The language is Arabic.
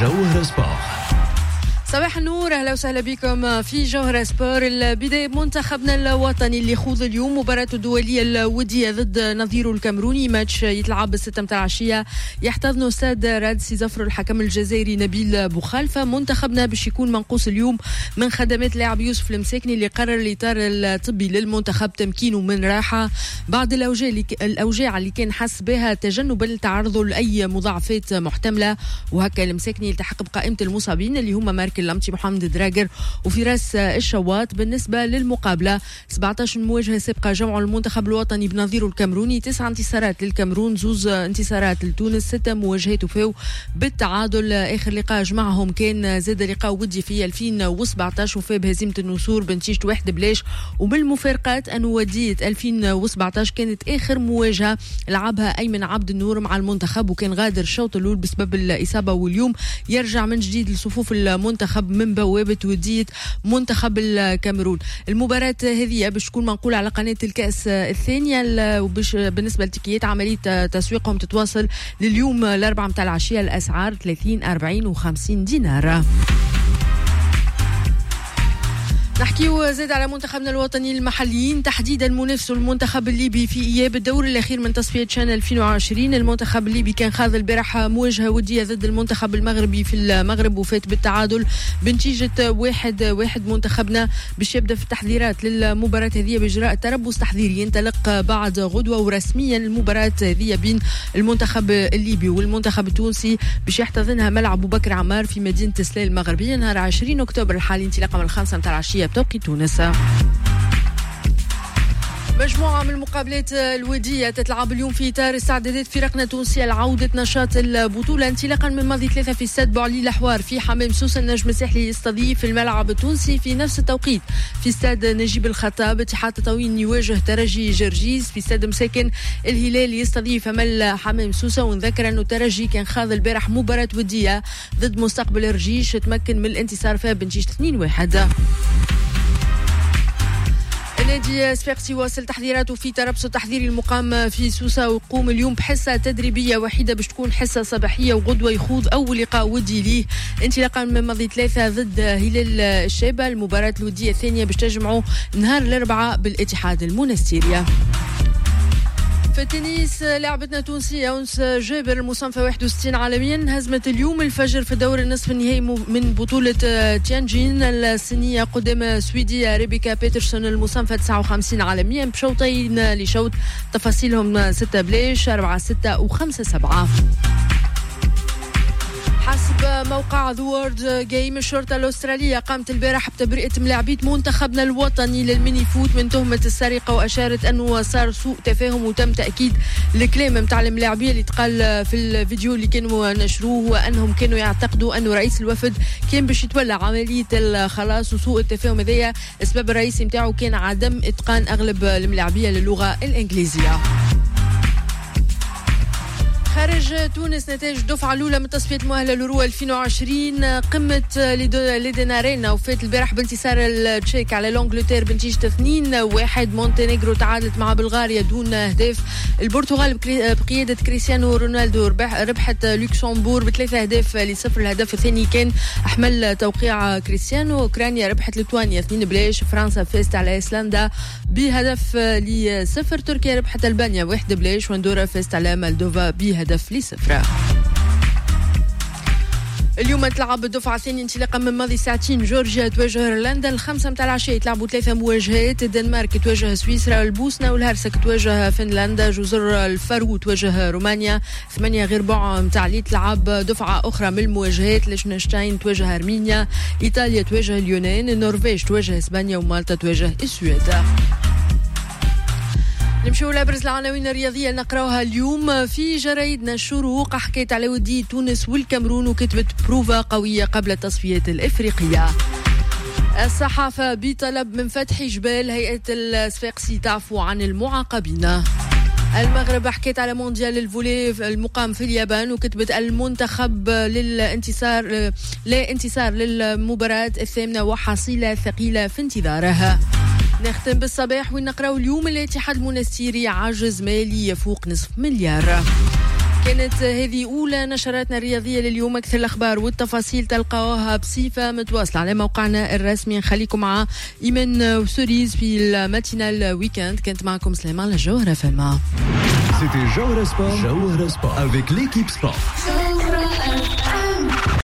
جوهر سبور. صباح النور، اهلا وسهلا بكم في جوهر سبور. البدايه بمنتخبنا الوطني اللي يخوض اليوم مباراته الدوليه الوديه ضد نظيره الكاميروني. ماتش يتلعب بالستة متاع العشيه، يحتضنه استاد رادسي زفر الحكم الجزائري نبيل بوخالفه. منتخبنا باش يكون منقوص اليوم من خدمات لاعب يوسف المساكني اللي قرر الاطار الطبي للمنتخب تمكينه من راحه بعد الاوجاع اللي كان حس بها تجنبا لتعرضه لاي مضاعفات محتمله. وهكا المساكني يلتحق بقائمه المصابين اللي هم مارك اللمتي محمد دراجر وفراس الشواط. بالنسبة للمقابلة 17 مواجهة سابقة جمعوا المنتخب الوطني بنظيره الكاميروني، 9 انتصارات للكاميرون، 2 انتصارات لتونس، 6 مواجهات وفاو بالتعادل. آخر لقاء جمعهم كان زاد لقاء ودي في 2017 وفاه بهزيمة النسور بنتيجة 1-0. وبالمفارقات أن ودية 2017 كانت آخر مواجهة لعبها أيمن عبد النور مع المنتخب وكان غادر الشوط الأول بسبب الإصابة، واليوم يرجع من جديد لصفوف المنتخب من بوابة ودية منتخب الكاميرون. المباراة هذه باش تكون منقولة على قناة الكأس الثانية، وباش بالنسبة للتيكيات عملية تسويقهم تتواصل لليوم الأربعاء متاع العشية. الأسعار 30 40 و50 دينار. نحكيو زاد على منتخبنا الوطني المحليين، تحديدا منافس المنتخب الليبي في إياب الدور الأخير من تصفية شان 2020. المنتخب الليبي كان خاض البارح مواجهة ودية ضد المنتخب المغربي في المغرب وفات بالتعادل بنتيجة 1-1. منتخبنا باش يبدأ في التحضيرات للمباراة هذه بإجراء تربص تحضيري ينطلق بعد غدوة، ورسميا المباراة هذه بين المنتخب الليبي والمنتخب التونسي باش يحتضنها ملعب أبو بكر عمار في مدينة سلال المغربية نهار 20 أكتوبر الحالي انطلاقا من 5 متاع العشية بتوقيت تونس. مجموعة من المقابلات الودية تتلعب اليوم في إطار استعدادات فرقنا التونسية لعودة نشاط البطولة انطلاقا من ماضي 3 في استاد بوعلي الأحوار في حمام سوسة. النجم الساحلي يستضيف الملعب التونسي في نفس التوقيت في استاد نجيب الخطاب. اتحاد تطاوين يواجه ترجي جرجيز في استاد مساكن. الهلال يستضيف أمل حمام سوسة. ونذكر أنه الترجي كان خاض البارح مباراة ودية ضد مستقبل الرجيش تمكن من الانتصار فيها بنتيجة 2-1. نادي سفاقسي واصل تحضيراته في تربص التحضيري المقام في سوسة، ويقوم اليوم بحصة تدريبية وحيدة باش تكون حصة صباحية، وغدوة يخوض أول لقاء ودي ليه انطلاقا من ماضي 3 ضد هلال الشابة. المباراة الودية الثانية باش تجمعوا نهار الأربعاء بالاتحاد المنستيريا. في التنس لعبتنا تونسية أنس جابر المصنفة 61 عالميا هزمت اليوم الفجر في دور النصف النهائي من بطولة تيانجين الصينية قدام سويدية ريبيكا بيترسون المصنفة 59 عالميا بشوطين لشوط تفاصيلهم 6 بلاش 4-6 و5-7. حسب موقع ذا وورد جيم الشرطة الأسترالية قامت البارح بتبرئة ملاعبية منتخبنا الوطني للميني فوت من تهمة السرقة، وأشارت أنه صار سوء تفاهم وتم تأكيد الكلام متاع الملاعبية اللي تقال في الفيديو اللي كانوا نشروه، وأنهم كانوا يعتقدوا أنه رئيس الوفد كان باش يتولى عملية الخلاص. وسوء التفاهم هذايا السبب الرئيسي متاعه كان عدم إتقان أغلب الملاعبية للغة الإنجليزية. خارج تونس نتائج الدفعة الأولى من تصفية المؤهلة لورو 2020. قمة ليدنارينا وفات البارح بانتصار التشيك على لونجلتير بنتيجة 2-1. مونتينيغرو تعادلت مع بلغاريا دون أهداف. البرتغال بقيادة كريستيانو رونالدو ربحت لوكسمبور ب3 أهداف-0. الهدف الثاني كان أحمل توقيع كريستيانو. أوكرانيا ربحت ليتوانيا 2 بلاش. فرنسا فازت على أيسلندا بهدف ل0. تركيا ربحت ألبانيا 1 بلاش. واندورا فازت على مالدوفا بهدف ل0. اليوم تلعب الدفعة الثانية انطلاقا من ماضي ساعتين. جورجيا تواجه ايرلندا. 5 متاع العشية يتلعبوا 3 مواجهات. الدنمارك تواجه سويسرا. البوسنة والهرسك تواجه فنلندا. جزر الفارو تواجه رومانيا. 8 غير بعد متاع اللي تلعب دفعة أخرى من المواجهات. ليشنشتاين تواجه أرمينيا. إيطاليا تواجه اليونان. النرويج تواجه إسبانيا. ومالطا تواجه السويد. نمشيو لابرز العناوين الرياضية نقراوها اليوم في جرايدنا. الشروق حكيت على ودية تونس والكاميرون وكتبت بروفا قوية قبل التصفية الإفريقية. الصحافة بطلب من فتحي جبال هيئة الصفاقسي تعفو عن المعاقبين. المغرب حكيت على مونديال الفولي المقام في اليابان وكتبت المنتخب للانتصار لا انتصار للمباراة الثامنة وحصيلة ثقيلة في انتظارها. نختم بالصباح وين نقراو اليوم الاتحاد المنستيري عجز مالي يفوق نصف مليار. كانت هذه أولى نشراتنا الرياضية لليوم. أكثر الأخبار والتفاصيل تلقاوها بصفة متواصلة على موقعنا الرسمي. نخليكم مع إيمان وسوريز في الماتينال ويكند. كانت معكم سليمان الجوهرة فما. C'était Jauhara Sport avec l'équipe sport.